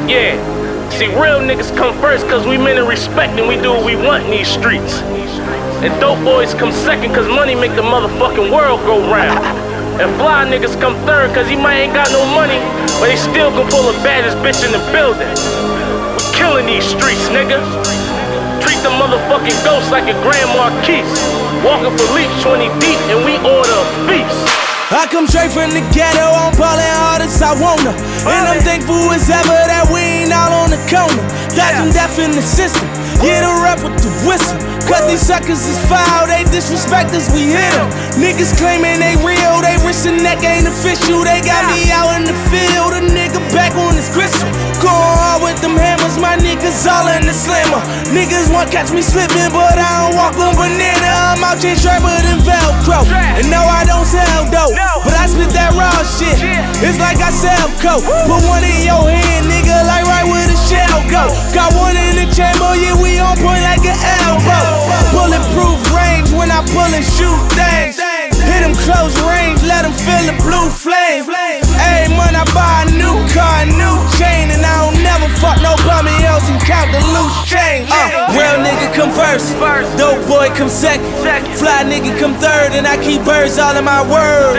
Yeah. See, real niggas come first cause we men of respect and we do what we want in these streets. And dope boys come second cause money make the motherfucking world go round. And fly niggas come third cause he might ain't got no money, but he still gon' pull the baddest bitch in the building. We killing these streets, nigga. Treat the motherfucking ghost like a Grand Marquis. Walking for leaps 20 deep and we order a feast. I come straight from the ghetto, I'm ballin' hard as I wanna. And I'm thankful as ever that we ain't all on the corner. Dodging death in the system, get a rep with the whistle. Cause these suckers is foul, they disrespect us, we hit them. Niggas claiming they real, they wrist and neck ain't official. They got me out in the field, a nigga back on his crystal. Going hard with them hammers, my niggas all in the slammer. Niggas want catch me slipping, but I don't walk on banana. I'm out here sharper than Velcro. And no, I don't sell dope, but I spit that raw shit. It's like I sell coke. Put one in your hand, nigga, like right where the shell go. Got one in the chamber, yeah, we on point like an elbow. Bulletproof range when I pull and shoot things. Hit them close range, let them feel the blue flame. Every month I buy a new car, a new chain, and I don't never fuck no bummy else and count the loose change. Real nigga come first, dope boy come second, fly nigga come third, and I keep birds all in my words.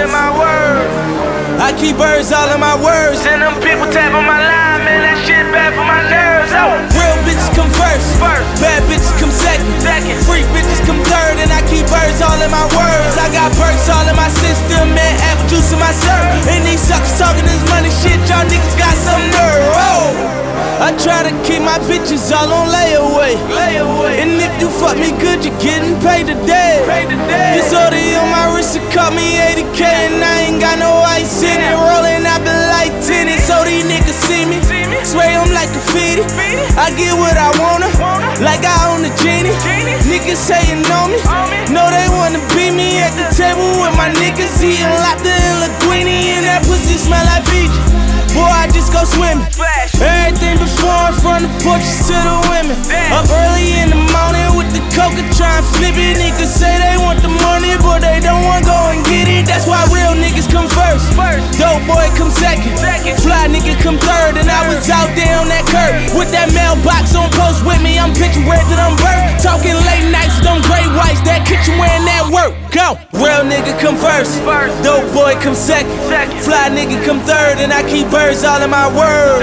I keep birds all in my words. And them people tapping my line, man, that shit bad for my nerves. Real bitches come first, bad bitches come second, freak bitches come third, and I keep birds all in my words. I got perks all in my system and apple juice in my syrup. And these suckers talking this money shit, y'all niggas got some nerve. I try to keep my bitches all on layaway. And if you fuck me good, you're getting paid today. This order on my wrist, it cost me 80K, and I ain't got no ice in it. Rolling, I been like 10, so these niggas see me. Spray them like graffiti. I get what I wanna, like I own the genie. Niggas saying on me, know they wanna beat me at the table with my niggas eating Lobster and linguine, and that pussy smell like Fiji. Boy, I just go swimming. Everything before, from the porches to the women. Up early in the morning with the coca, try and flip it. Niggas say they want the money, but they don't want to go and get it. That's why real niggas come first. Dope boy come second. Fly nigga come third. And I was out there on that curb with that mailbox on post with me. I'm pitching bread to them birds. Talking late nights, them gray whites, that kitchen wearing that work. Go! Real nigga come first. Dope boy come second. Fly nigga come third. And I keep birds all in my words.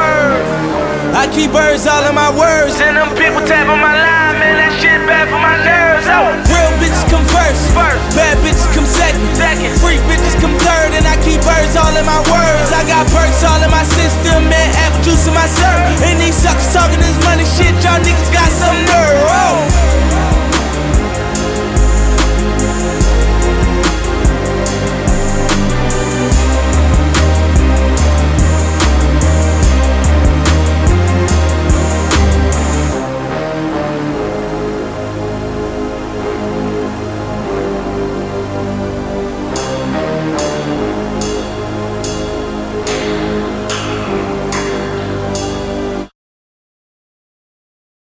I keep birds all in my words. And them people tapping my line, man, that shit bad for my nerves. Real bitches come first, bad bitches come second, freak bitches come third, and I keep birds all in my words. I got perks all in my system and apple juice in my syrup. And these suckers talking this money shit, y'all niggas got some nerve.